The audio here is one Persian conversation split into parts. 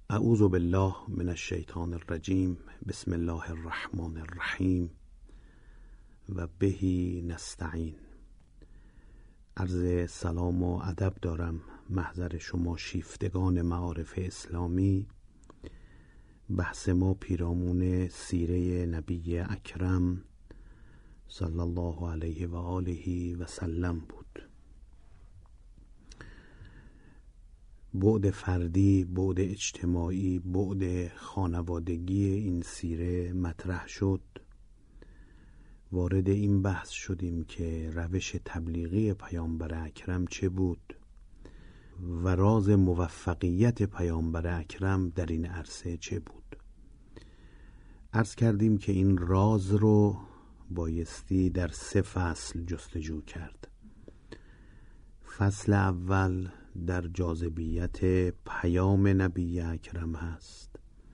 اعوذ بالله من الشیطان الرجیم. بسم الله الرحمن الرحیم و بهی نستعین. عرض سلام و ادب دارم محضر شما شیفتگان معارف اسلامی. بحث ما پیرامون سیره نبی اکرم صلی الله علیه و آله و سلم بود. بعد فردی، بعد اجتماعی، بعد خانوادگی این سیره مطرح شد. وارد این بحث شدیم که روش تبلیغی پیامبر اکرم چه بود و راز موفقیت پیامبر اکرم در این عرصه چه بود. عرض کردیم که این راز رو بایستی در 3 فصل جستجو کرد. فصل اول در جاذبیت پیام نبی اکرم هست.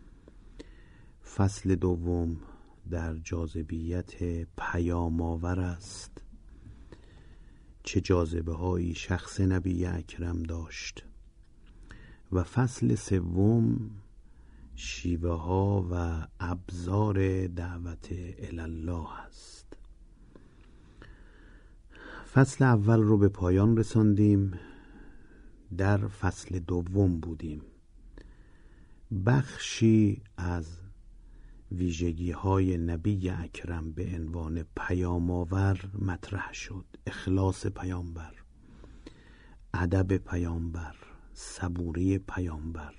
فصل دوم در جاذبیت پیام آور است. چه جاذبه هایی شخص نبی اکرم داشت. و فصل سوم شیوه ها و ابزار دعوت الله است. فصل اول رو به پایان رساندیم. در فصل دوم بودیم. بخشی از ویژگی های نبی اکرم به عنوان پیام آور مطرح شد. اخلاص پیامبر، ادب پیامبر، صبوری پیامبر،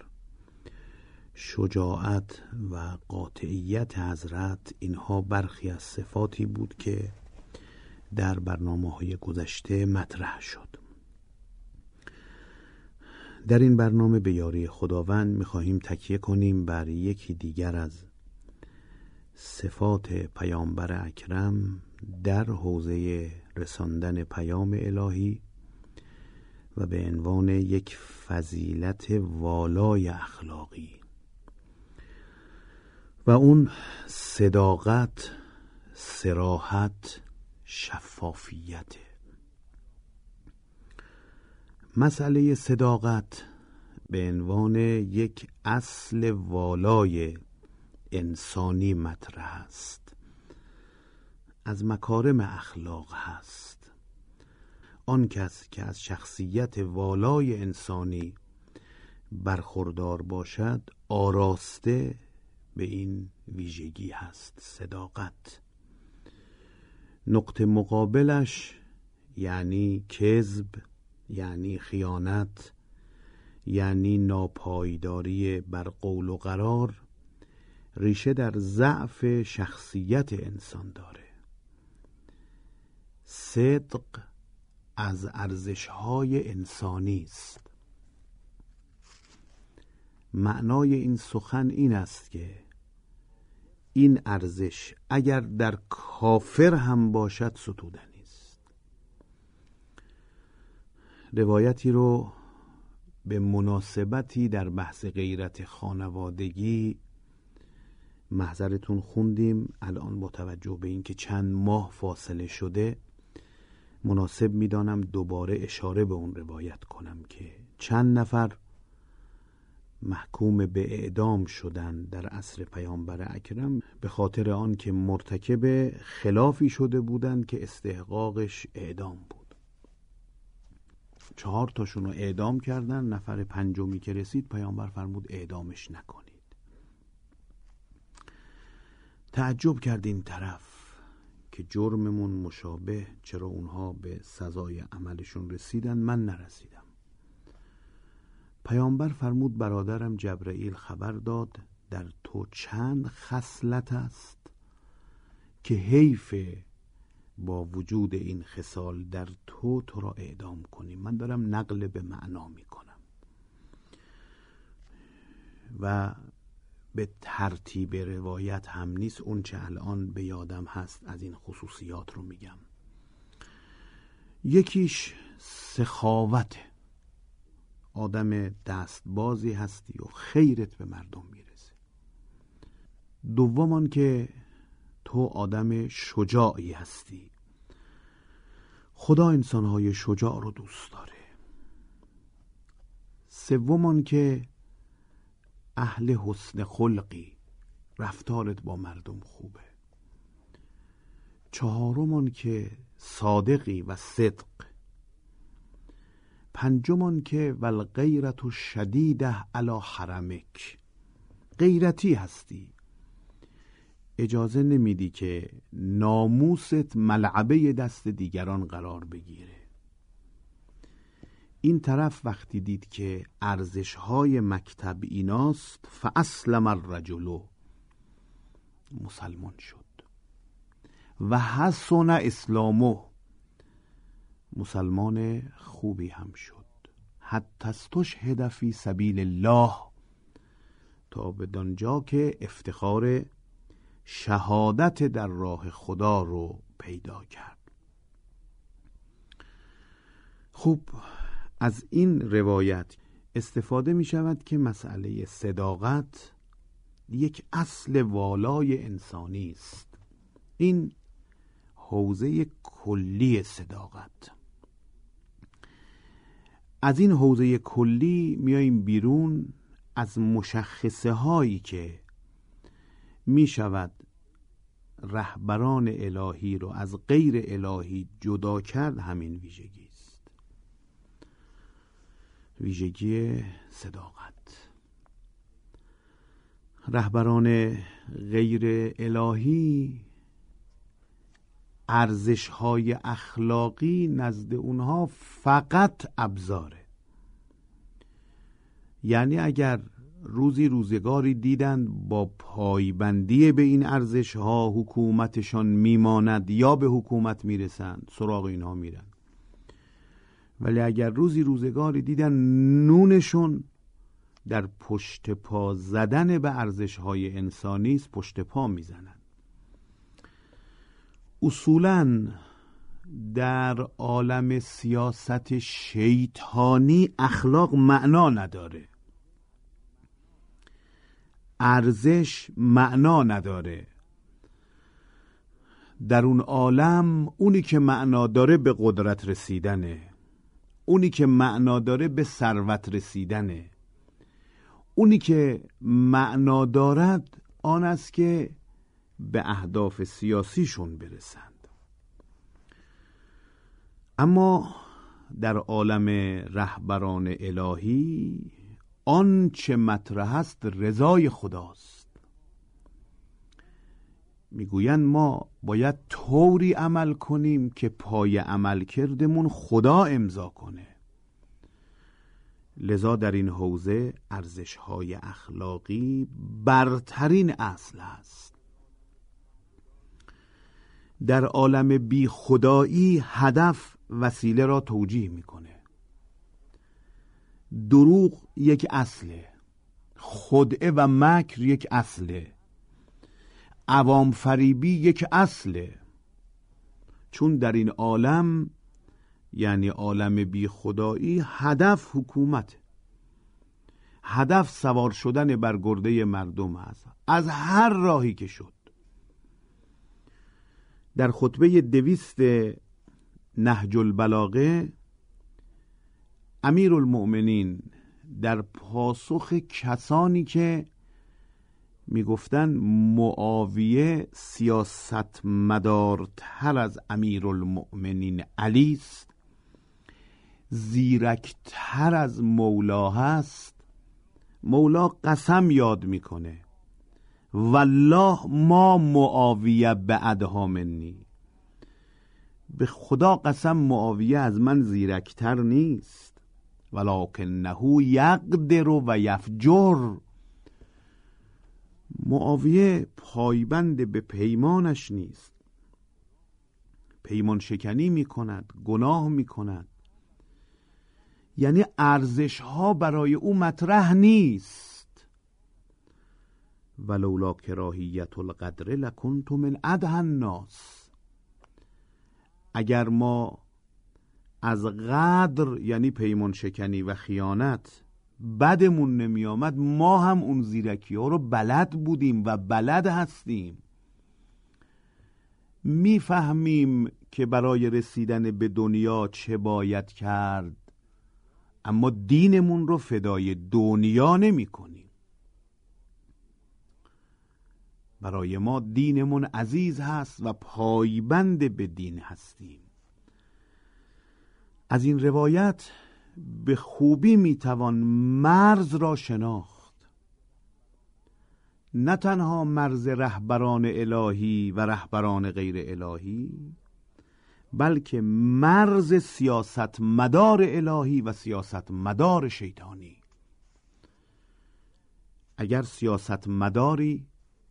شجاعت و قاطعیت حضرت. اینها برخی از صفاتی بود که در برنامه‌های گذشته مطرح شد. در این برنامه به یاری خداوند می‌خواهیم تکیه کنیم بر یکی دیگر از صفات پیامبر اکرم در حوزه رساندن پیام الهی و به عنوان یک فضیلت والای اخلاقی و اون صداقت، صراحت، شفافیت. مسئله صداقت به عنوان یک اصل والای انسانی مطرح است. از مکارم اخلاق هست. آن کس که از شخصیت والای انسانی برخوردار باشد آراسته به این ویژگی هست، صداقت. نقطه مقابلش یعنی کذب، یعنی خیانت، یعنی ناپایداری بر قول و قرار، ریشه در ضعف شخصیت انسان داره. صدق از ارزش‌های انسانی است. معنای این سخن این است که این ارزش اگر در کافر هم باشد ستودنی است. روایتی رو به مناسبتی در بحث غیرت خانوادگی محضرتون خوندیم. الان با توجه به اینکه چند ماه فاصله شده مناسب میدانم دوباره اشاره به اون روایت کنم که چند نفر محکوم به اعدام شدن در عصر پیامبر اکرم به خاطر آن که مرتکب خلافی شده بودند که استحقاقش اعدام بود. 4 تاشون رو اعدام کردن. نفر 5می که رسید پیامبر فرمود اعدامش نکنید. تعجب کرد این طرف که جرممون مشابه، چرا اونها به سزای عملشون رسیدن من نرسیدم. پیامبر فرمود برادرم جبرئیل خبر داد در تو چند خصلت است که حیف با وجود این خصال در تو را اعدام کنیم. من دارم نقل به معنا می کنم و به ترتیب روایت هم نیست. اون چه الان به یادم هست از این خصوصیات رو میگم. یکیش سخاوته. آدم دستبازی هستی و خیرت به مردم میرسه. دوم که تو آدم شجاعی هستی. خدا انسانهای شجاع رو دوست داره. سوم که اهل حسن خلقی، رفتارت با مردم خوبه. 4 که صادقی و صدق. 5 که والغیرة شدیده علی حرمک، غیرتی هستی، اجازه نمیدی که ناموست ملعبه دست دیگران قرار بگیره. این طرف وقتی دید که ارزش‌های مکتب ایناست، فاسلم الرجل، مسلمان شد. و حسن اسلامه، مسلمان خوبی هم شد. حتی استشهد فی سبیل الله، تا بدانجا که افتخار شهادت در راه خدا رو پیدا کرد. خب از این روایت استفاده می شود که مسئله صداقت یک اصل والای انسانی است. این حوزه کلی صداقت. از این حوزه کلی میاییم بیرون، از مشخصه هایی که می شود رهبران الهی رو از غیر الهی جدا کرد. همین ویژگی است، ویژگی صداقت. رهبران غیر الهی ارزش‌های اخلاقی نزد اونها فقط ابزاره. یعنی اگر روزگاری دیدند با پایبندی به این ارزش‌ها حکومتشان میماند یا به حکومت میرسند، سراغ اینها میرن. ولی اگر روزگاری دیدن نونشون در پشت پا زدن به ارزش‌های انسانی است، پشت پا میزنن. اصولاً در عالم سیاست شیطانی اخلاق معنا نداره، ارزش معنا نداره. در اون عالم اونی که معنا داره به قدرت رسیدنه، اونی که معنا داره به ثروت رسیدنه، اونی که معنا دارد آن است که به اهداف سیاسیشون برسند. اما در عالم رهبران الهی آن چه مطرح است رضای خداست. میگویند ما باید طوری عمل کنیم که پای عمل کردمون خدا امضا کنه. لذا در این حوزه ارزش‌های اخلاقی برترین اصل است. در عالم بی خدایی هدف وسیله را توجیه میکنه. دروغ یک اصله، خدعه و مکر یک اصله، عوام فریبی یک اصله. چون در این عالم، یعنی عالم بی خدایی، هدف حکومت، هدف سوار شدن بر گرده مردم هست، از هر راهی که شد. در خطبه 200 نهج البلاغه امیرالمؤمنین در پاسخ کسانی که میگفتن معاویه سیاست مدارتر از امیرالمؤمنین علی است، زیرکتر از مولا هست، مولا قسم یاد میکنه والله ما معاویه بعدها منی، به خدا قسم معاویه از من زیرکتر نیست، ولکنه یقدر و یفجر. معاویه پایبند به پیمانش نیست، پیمان شکنی میکند، گناه میکند. یعنی ارزش ها برای او مطرح نیست. ولولا کراهیت القدر لکنت من ادهن الناس. اگر ما از قدر، یعنی پیمان شکنی و خیانت، بدمون نمی آمد، ما هم اون زیرکی ها رو بلد بودیم و بلد هستیم. میفهمیم که برای رسیدن به دنیا چه باید کرد، اما دینمون رو فدای دنیا نمی کنیم. برای ما دینمون عزیز هست و پایبند به دین هستیم. از این روایت به خوبی میتوان مرز را شناخت، نه تنها مرز رهبران الهی و رهبران غیر الهی، بلکه مرز سیاست مدار الهی و سیاست مدار شیطانی. اگر سیاست مداری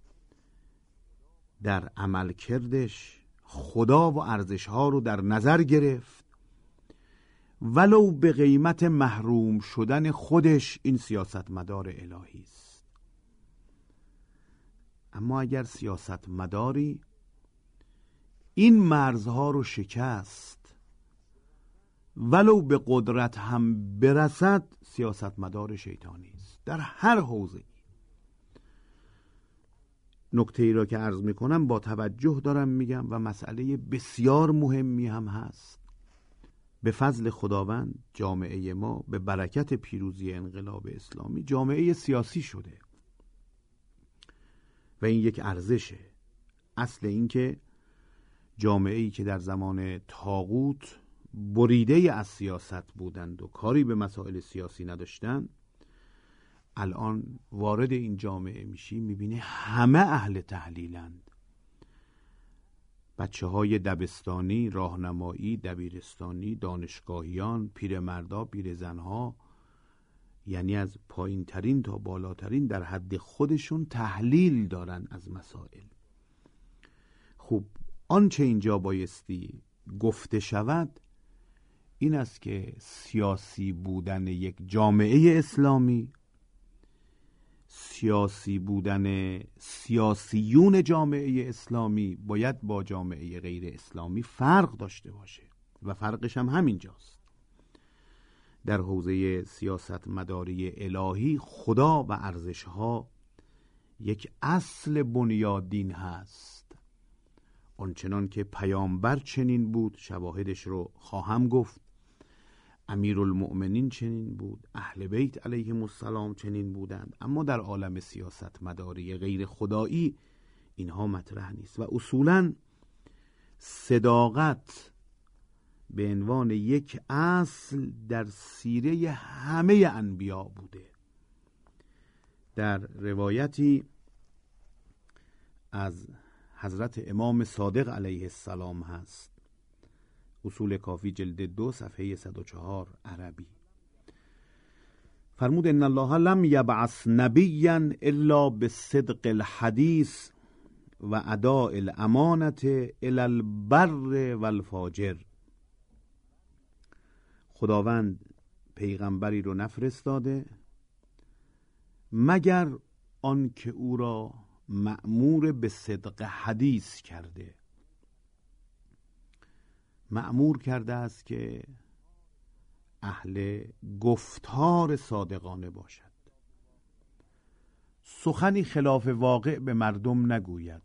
در عمل کردش خدا و ارزشها رو در نظر گرفت، ولو به قیمت محروم شدن خودش، این سیاست مدار الهی است. اما اگر سیاست مداری این مرزها رو شکست، ولو به قدرت هم برسد، سیاست مدار شیطانی است در هر حوزه‌ای. نکته ای را که عرض میکنم با توجه دارم میگم و مسئله بسیار مهمی هم هست. به فضل خداوند جامعه ما به برکت پیروزی انقلاب اسلامی جامعه سیاسی شده و این یک ارزشه. اصل این که جامعه‌ای که در زمان طاغوت بریده از سیاست بودند و کاری به مسائل سیاسی نداشتند، الان وارد این جامعه میشی میبینی همه اهل تحلیلند. بچه‌های دبستانی، راهنمایی، دبیرستانی، دانشگاهیان، پیرمردا، پیرزنها، یعنی از پایین ترین تا بالاترین در حد خودشون تحلیل دارن از مسائل. خب آنچه اینجا بایستی گفته شود این است که سیاسی بودن یک جامعه اسلامی، سیاسی بودن سیاسیون جامعه اسلامی باید با جامعه غیر اسلامی فرق داشته باشه و فرقش هم همینجاست. در حوزه سیاست مداری الهی خدا و ارزشها یک اصل بنیادین هست. آنچنان که پیامبر چنین بود، شواهدش رو خواهم گفت، امیرالمؤمنین چنین بود، اهل بیت علیهم السلام چنین بودند، اما در عالم سیاست مداری غیر خدایی اینها مطرح نیست و اصولاً صداقت به عنوان یک اصل در سیره همه انبیا بوده. در روایتی از حضرت امام صادق علیه السلام هست، اصول کافی جلد 2 صفحه 104 عربی، فرمود ان الله لم یبعث نبیا الا بصدق الحدیث و اداء الامانت الی البر والفاجر. خداوند پیغمبری رو نفرستاده مگر آن که او را مأمور به صدق حدیث کرده، مأمور کرده است که اهل گفتار صادقانه باشد، سخنی خلاف واقع به مردم نگوید،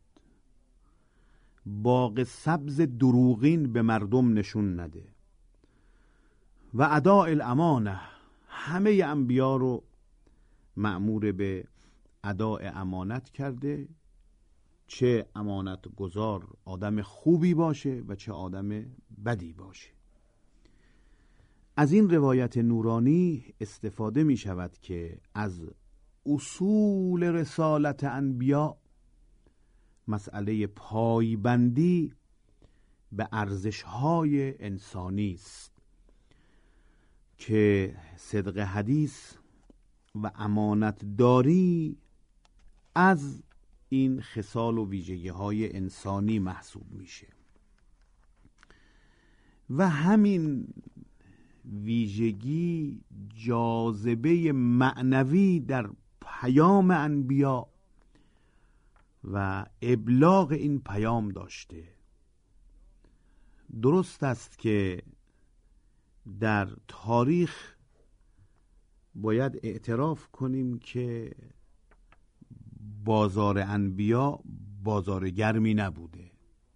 باغ سبز دروغین به مردم نشون نده و اداء الامانه. همه انبیا رو مأمور به اداء امانت کرده، چه امانت گزار آدم خوبی باشه و چه آدم بدی باشه. از این روایت نورانی استفاده می شود که از اصول رسالت انبیا مسئله پایبندی به ارزش‌های انسانی است که صدق حدیث و امانت داری از این خصال و ویژگی‌های انسانی محسوب میشه و همین ویژگی جاذبه معنوی در پیام انبیا و ابلاغ این پیام داشته. درست است که در تاریخ باید اعتراف کنیم که بازار انبیا بازار گرمی نبوده،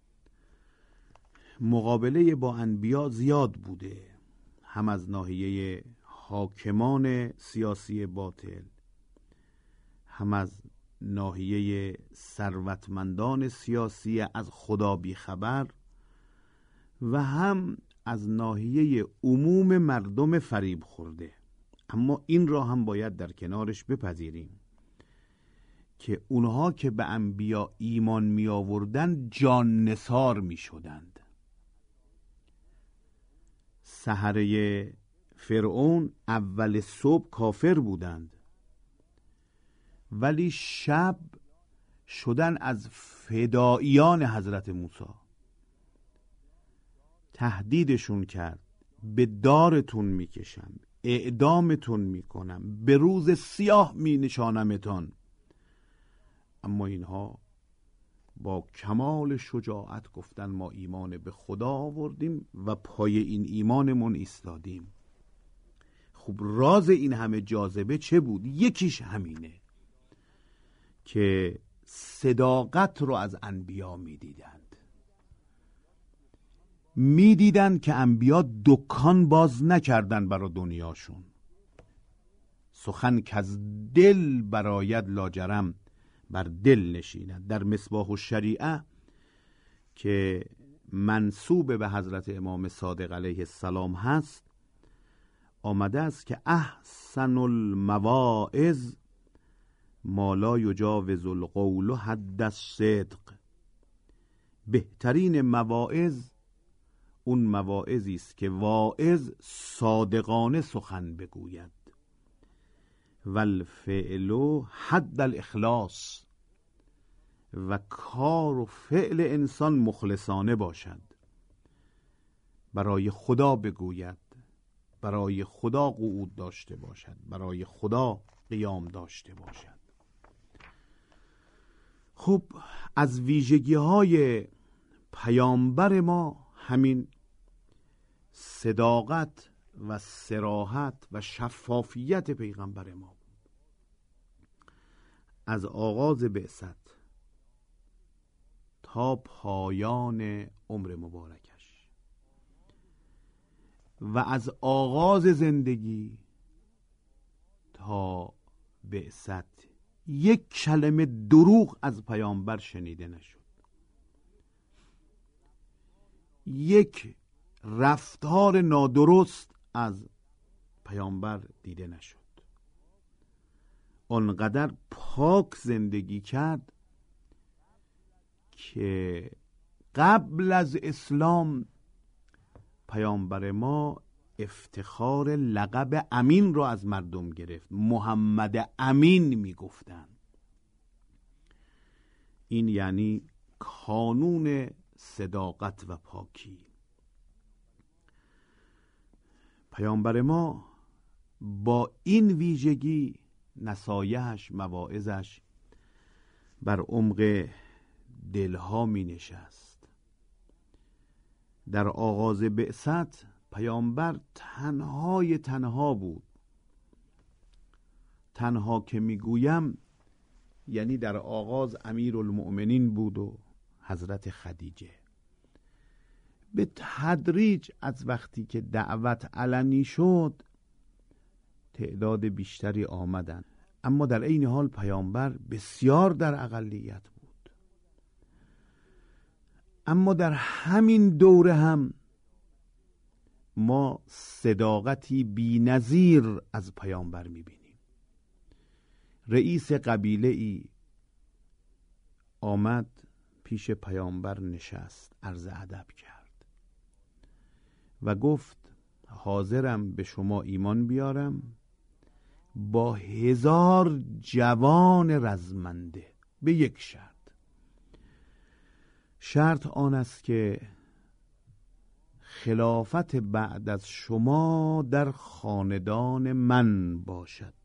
مقابله با انبیا زیاد بوده، هم از ناحیه حاکمان سیاسی باطل، هم از ناحیه ثروتمندان سیاسی از خدا بیخبر و هم از ناحیه عموم مردم فریب خورده. اما این را هم باید در کنارش بپذیریم که اونها که به انبیا ایمان می آوردن جان نثار می شدند. سحره فرعون اول صبح کافر بودند، ولی شب شدن از فداییان حضرت موسی. تهدیدشون کرد به دارتون میکشم، اعدامتون میکنم، به روز سیاه می نشانمتان. اما اینها با کمال شجاعت گفتن ما ایمان به خدا آوردیم و پای این ایمانمون ایستادیم. خب راز این همه جاذبه چه بود؟ یکیش همینه که صداقت رو از انبیا میدیدند که انبیا دکان باز نکردن برای دنیاشون. سخن که از دل براید لاجرم بر دل نشیند. در مصباح الشریعه که منسوب به حضرت امام صادق علیه السلام هست آمده است که احسن المواعظ ما لا یجاوز القول حد الصدق. بهترین مواعظ اون مواعظی است که واعظ صادقانه سخن بگوید. والفعل حد الاخلاص، و کار و فعل انسان مخلصانه باشد، برای خدا بگوید، برای خدا قعود داشته باشد، برای خدا قیام داشته باشد. خب از ویژگی‌های پیامبر ما همین صداقت و صراحت و شفافیت پیغمبر ما بود. از آغاز بعثت تا پایان عمر مبارکش و از آغاز زندگی تا بعثت یک کلمه دروغ از پیامبر شنیده نشد. یک رفتار نادرست از پیامبر دیده نشد. آنقدر پاک زندگی کرد که قبل از اسلام پیامبر ما افتخار لقب امین را از مردم گرفت. محمد امین می گفتن. این یعنی کانون صداقت و پاکی. پیامبر ما با این ویژگی نصایحش، مواعظش بر عمق دلها می نشست. در آغاز بعثت پیامبر تنها بود. تنها که می گویم یعنی در آغاز امیرالمؤمنین بود و حضرت خدیجه. به تدریج از وقتی که دعوت علنی شد تعداد بیشتری آمدند، اما در عین حال پیامبر بسیار در اقلیت بود. اما در همین دوره هم ما صداقتی بی‌نظیر از پیامبر می‌بینیم. رئیس قبیله ای آمد پیش پیامبر نشست، عرض ادب کرد و گفت حاضرم به شما ایمان بیارم با 1000 جوان رزمنده به یک شرط. شرط آن است که خلافت بعد از شما در خاندان من باشد.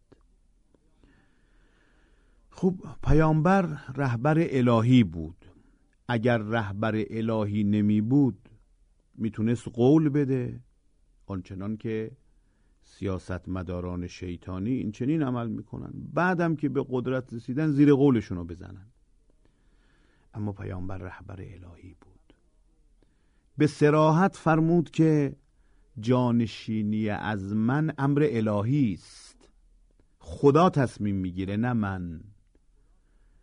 خب پیامبر رهبر الهی بود. اگر رهبر الهی نمی بود میتونست قول بده، آنچنان که سیاستمداران شیطانی این چنین عمل میکنن، بعدم که به قدرت رسیدن زیر قولشونو بزنن. اما پیامبر رهبر الهی بود. به صراحت فرمود که جانشینی از من امر الهی است، خدا تصمیم میگیره نه من.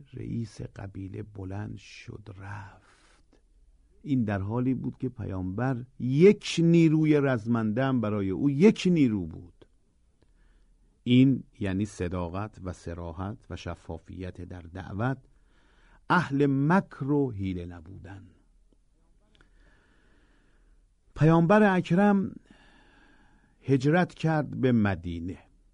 رئیس قبیله بلند شد رفت. این در حالی بود که پیامبر یک نیروی رزمنده هم برای او یک نیرو بود. این یعنی صداقت و صراحت و شفافیت در دعوت، اهل مکر و حیله نبودن. پیامبر اکرم هجرت کرد به مدینه.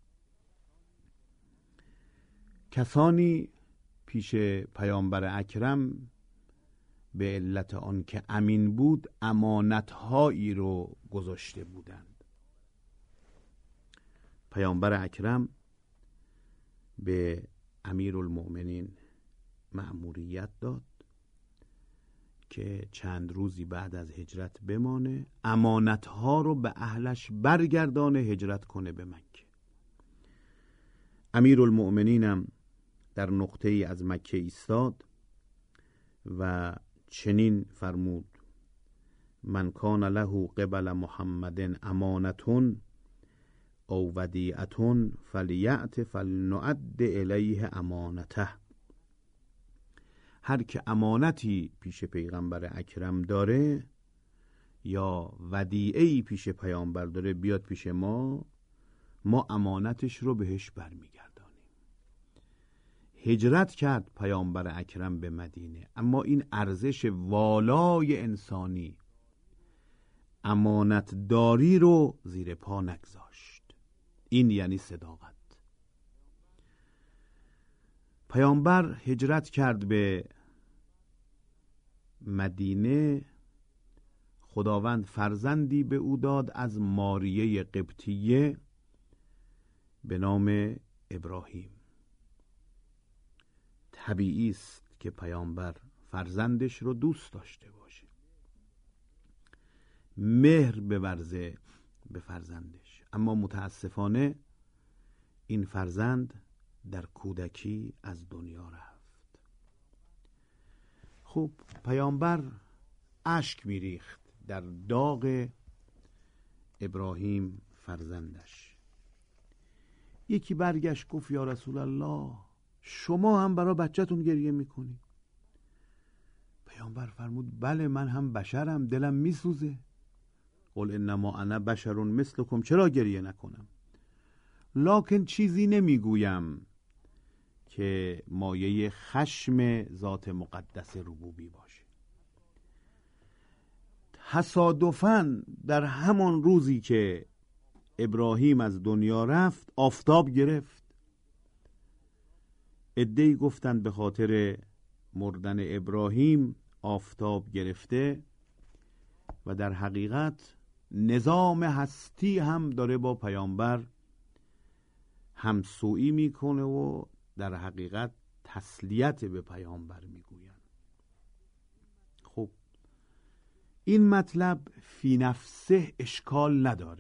کسانی پیش پیامبر اکرم به علت آن که امین بود امانتهایی رو گذاشته بودند. پیامبر اکرم به امیرالمؤمنین مأموریت داد که چند روزی بعد از هجرت بمانه، امانتها رو به اهلش برگردانه، هجرت کنه به مکه. امیرالمؤمنینم در نقطه ای از مکه ایستاد و چنین فرمود: من کان له قبل محمد امانتون او ودیعتون فلیأت فلنعد الیه امانته. هر که امانتی پیش پیغمبر اکرم داره یا ودیعه‌ای پیش پیامبر داره بیاد پیش ما امانتش رو بهش برمیگردانیم. هجرت کرد پیامبر اکرم به مدینه، اما این ارزش والای انسانی، امانت داری رو زیر پا نگذاشت. این یعنی صداقت. پیامبر هجرت کرد به مدینه. خداوند فرزندی به او داد از ماریه قبطیه به نام ابراهیم. طبیعی است که پیامبر فرزندش رو دوست داشته باشه، مهر بورزه به فرزندش، اما متاسفانه این فرزند در کودکی از دنیا رفت. خب پیامبر اشک میریخت در داغ ابراهیم فرزندش. یکی برگشت گفت یا رسول الله شما هم برای بچه‌تون گریه میکنی؟ پیامبر فرمود بله، من هم بشرم، دلم میسوزه. قل انما انا بشر مثلکم، چرا گریه نکنم؟ لکن چیزی نمیگویم که مایه خشم ذات مقدس ربوبی باشه. تصادفاً در همان روزی که ابراهیم از دنیا رفت آفتاب گرفت. عده‌ای گفتند به خاطر مردن ابراهیم آفتاب گرفته و در حقیقت نظام هستی هم داره با پیامبر همسویی میکنه و در حقیقت تسلیت به پیامبر میگوین. خب این مطلب فی نفسه اشکال نداره،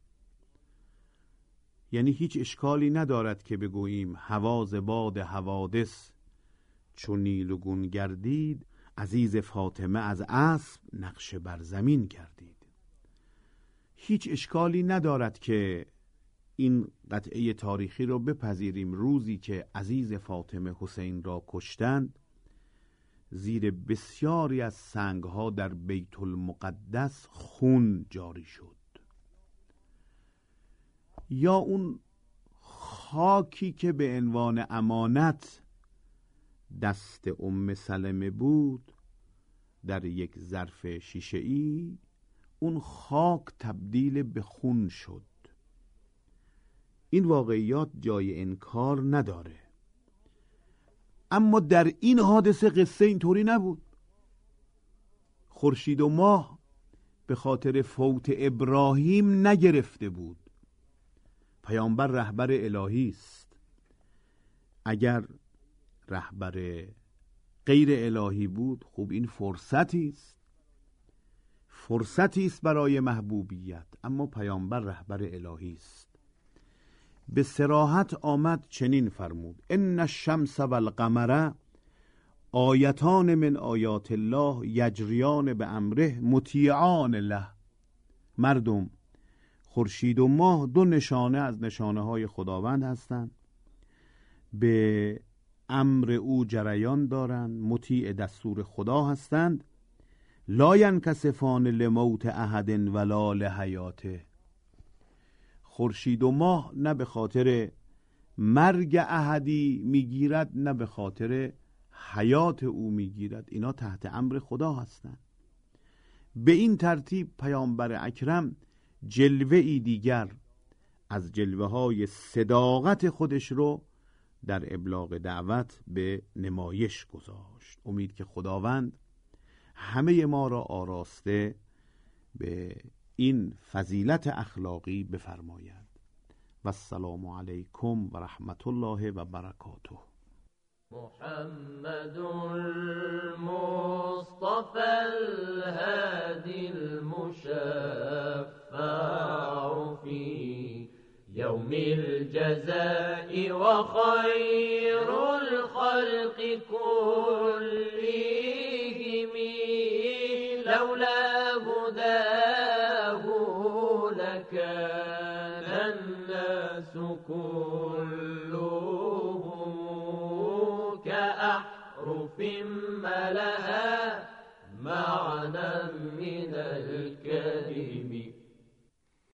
یعنی هیچ اشکالی ندارد که بگوییم هواز باد حوادث چون نیلگون گردید، عزیز فاطمه از اسب نقش بر زمین کردید. هیچ اشکالی ندارد که این قطعه تاریخی رو بپذیریم. روزی که عزیز فاطمه حسین را کشتند، زیر بسیاری از سنگها در بیت المقدس خون جاری شد. یا اون خاکی که به عنوان امانت دست ام سلمه بود در یک ظرف شیشه‌ای، اون خاک تبدیل به خون شد. این واقعیات جای انکار نداره. اما در این حادثه قصه اینطوری نبود. خورشید و ماه به خاطر فوت ابراهیم نگرفته بود. پیامبر رهبر الهی است. اگر رهبر غیر الهی بود، خب این فرصتی است برای محبوبیت، اما پیامبر رهبر الهی است. به صراحت آمد چنین فرمود: ان الشمس والقمر آیتان من آیات الله یجریان به امره مطیعان له. مردم، خورشید و ماه دو نشانه از نشانه های خداوند هستند، به امر او جریان دارند، مطیع دستور خدا هستند. لا ینکسفان لموت احد ولا لحیاته. خورشید و ماه نه به خاطر مرگ احدی میگیرد نه به خاطر حیات او میگیرد، اینا تحت امر خدا هستند. به این ترتیب پیامبر اکرم جلوه ای دیگر از جلوه های صداقت خودش رو در ابلاغ دعوت به نمایش گذاشت. امید که خداوند همه ما را آراسته به این فضیلت اخلاقی بفرماید. و السلام علیکم و رحمت الله و برکاته. محمد المصطفى الهادي المشفع في يوم الجزاء وخير الخلق كلهم لولا هداه لكان الناس كلهم كأحرف ملها